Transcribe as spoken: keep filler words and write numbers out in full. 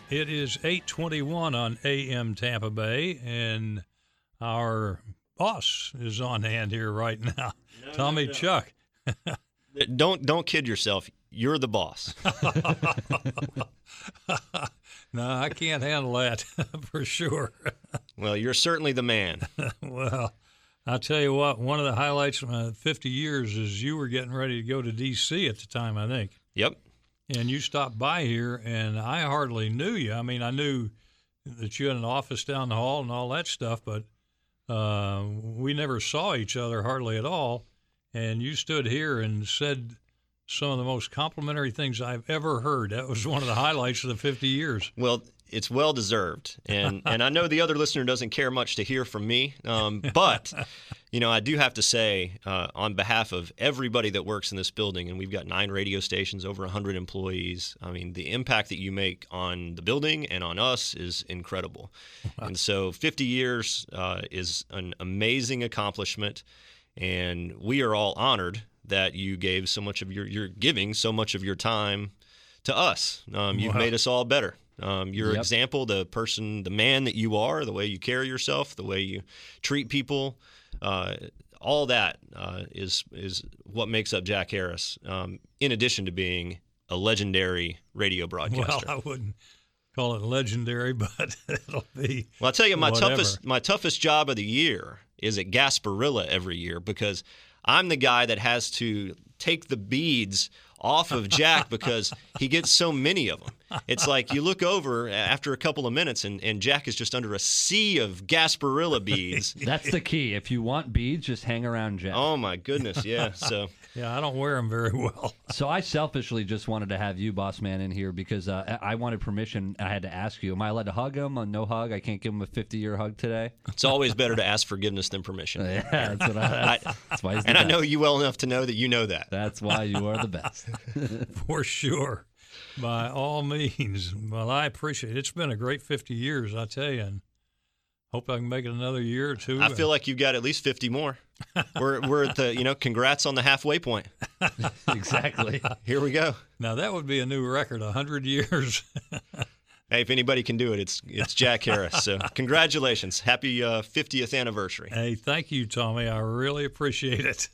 It is eight twenty-one on A M Tampa Bay, and our boss is on hand here right now, no, Tommy no, no. Chuck. Don't don't kid yourself. You're the boss. No, I can't handle that for sure. Well, you're certainly the man. Well, I'll tell you what, one of the highlights of my fifty years is you were getting ready to go to D C at the time, I think. Yep. And you stopped by here, and I hardly knew you. I mean, I knew that you had an office down the hall and all that stuff, but uh, we never saw each other hardly at all. And you stood here and said some of the most complimentary things I've ever heard. That was one of the highlights of the fifty years. Well, it's well-deserved. And and I know the other listener doesn't care much to hear from me, um, but, you know, I do have to say, uh, on behalf of everybody that works in this building, and we've got nine radio stations, over one hundred employees, I mean, the impact that you make on the building and on us is incredible. And so fifty years uh, is an amazing accomplishment, and we are all honored that you gave so much of your, you're giving so much of your time to us. Um, you've wow. made us all better. Um, your yep. example, the person, the man that you are, the way you carry yourself, the way you treat people, uh, all that uh, is is what makes up Jack Harris, um, in addition to being a legendary radio broadcaster. Well, I wouldn't call it legendary, but it'll be Well, I'll tell you, my whatever. toughest my toughest job of the year is at Gasparilla every year, because I'm the guy that has to take the beads off of Jack because he gets so many of them. It's like you look over after a couple of minutes and, and Jack is just under a sea of Gasparilla beads. That's the key. If you want beads, just hang around Jack. Oh, my goodness, yeah. So yeah, I don't wear them very well. So I selfishly just wanted to have you, boss man, in here because uh, I wanted permission. I had to ask you, am I allowed to hug him? A no hug? I can't give him a fifty-year hug today? It's always better to ask forgiveness than permission. Yeah, that's what I, that's, that's why he's the And best. I know you well enough to know that you know that. That's why you are the best. For sure. By all means. Well, I appreciate it. It's been a great fifty years, I tell you, and hope I can make it another year or two. I feel like you've got at least fifty more. We're we're at the, you know, congrats on the halfway point. Exactly. Here we go. Now, that would be a new record, one hundred years. Hey, if anybody can do it, it's it's Jack Harris. So congratulations. Happy uh, fiftieth anniversary. Hey, thank you, Tommy. I really appreciate it.